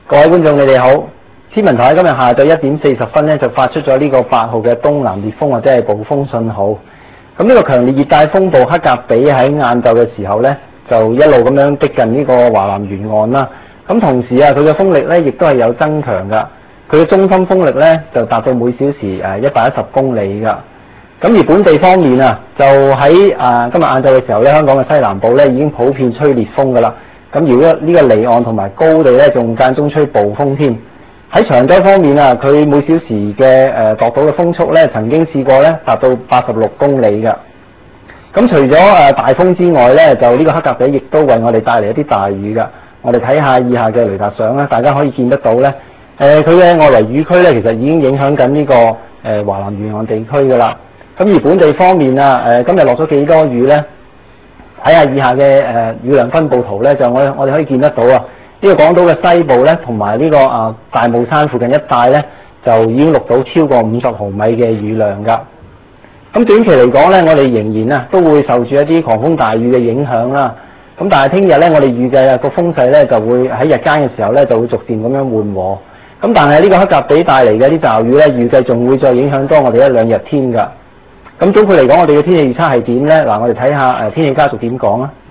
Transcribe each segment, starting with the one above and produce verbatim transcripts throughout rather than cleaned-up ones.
各位觀眾，你哋好！天文台今日下晝一點四十分咧就發出咗呢個八號嘅東南烈風或者係暴風信號。咁呢個強烈熱帶風暴黑格比喺晏晝嘅時候咧，就一路咁樣逼近呢個華南沿岸啦。咁同時啊，佢嘅風力咧亦都係有增強噶。佢嘅中心風力咧就達到每小時誒一百一十公里噶。咁而本地方面啊，就喺啊今日晏晝嘅時候咧，香港嘅西南部咧已經普遍吹烈風噶啦。咁如果呢個離岸同埋高地咧，仲間中吹暴風添。喺長洲方面啊，佢每小時嘅誒度到嘅風速咧，曾經試過咧達到八十六公里㗎。咁除咗誒大風之外咧，就呢個黑格比亦都為我哋帶嚟一啲大雨㗎。我哋睇下以下嘅雷達相啦，大家可以見得到咧。誒佢嘅外圍雨區咧，其實已經影響緊呢個誒華南沿岸地區㗎啦。咁而本地方面啊，誒今日落咗幾多雨咧？睇下以下嘅誒雨量分佈圖咧，就我我哋可以見得到啊。呢個港島嘅西部咧，同埋呢個啊大帽山附近一帶咧，就已經錄到超過五十毫米嘅雨量㗎。咁短期嚟講咧，我哋仍然啊都會受住一啲狂風大雨嘅影響啦。咁但係聽日咧，我哋預計啊個風勢咧就會喺日間嘅時候咧就會逐漸咁樣緩和。咁但係呢個黑格比帶嚟嘅啲驟雨咧，預計仲會再影響多我哋一兩日添㗎。咁總括嚟講，我哋嘅天氣預測係點咧？嗱，我哋睇下誒天氣家族點講啊。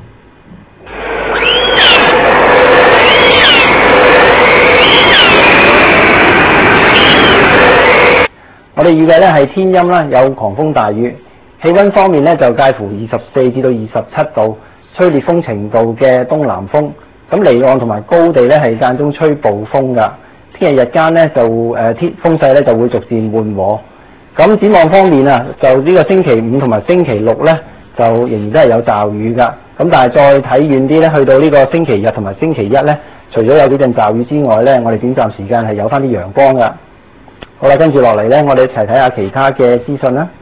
我哋預計咧係天陰啦，有狂風大雨。氣溫方面咧就介乎二十四至到二十七度，吹烈風程度嘅東南風。咁離岸同埋高地咧係間中吹暴風㗎。聽日日間咧就誒天風勢咧就會逐漸緩和。咁展望方面啊，就呢個星期五同埋星期六咧就仍然都係有驟雨㗎。咁但係再睇遠啲咧，去到呢個星期日同埋星期一咧，除咗有幾陣驟雨之外咧，我哋短暫時間係有返啲陽光㗎。好啦，跟住落嚟咧，我哋一齊睇下其他嘅資訊啦。